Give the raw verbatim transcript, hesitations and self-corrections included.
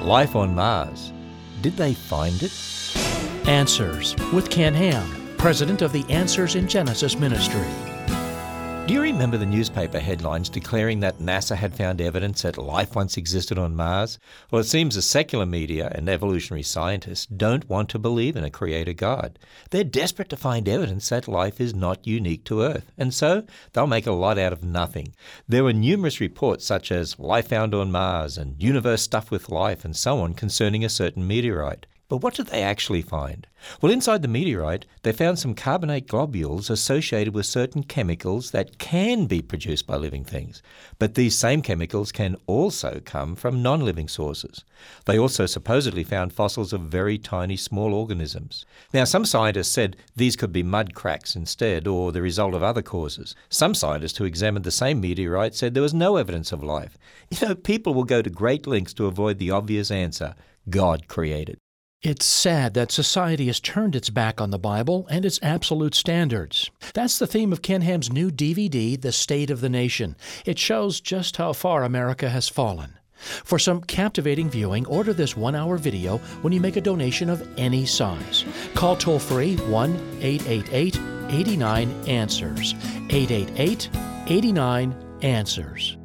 Life on Mars. Did they find it? Answers with Ken Ham, president of the Answers in Genesis Ministry. Do you remember the newspaper headlines declaring that NASA had found evidence that life once existed on Mars? Well, it seems the secular media and evolutionary scientists don't want to believe in a creator God. They're desperate to find evidence that life is not unique to Earth, and so they'll make a lot out of nothing. There were numerous reports such as life found on Mars and universe stuffed with life and so on concerning a certain meteorite. But what did they actually find? Well, inside the meteorite, they found some carbonate globules associated with certain chemicals that can be produced by living things. But these same chemicals can also come from non-living sources. They also supposedly found fossils of very tiny small organisms. Now, some scientists said these could be mud cracks instead, or the result of other causes. Some scientists who examined the same meteorite said there was no evidence of life. You know, people will go to great lengths to avoid the obvious answer: God created. It's sad that society has turned its back on the Bible and its absolute standards. That's the theme of Ken Ham's new D V D, The State of the Nation. It shows just how far America has fallen. For some captivating viewing, order this one-hour video when you make a donation of any size. Call toll-free one eight eight eight, eight nine, ANSWERS, eight eight eight, eight nine, ANSWERS.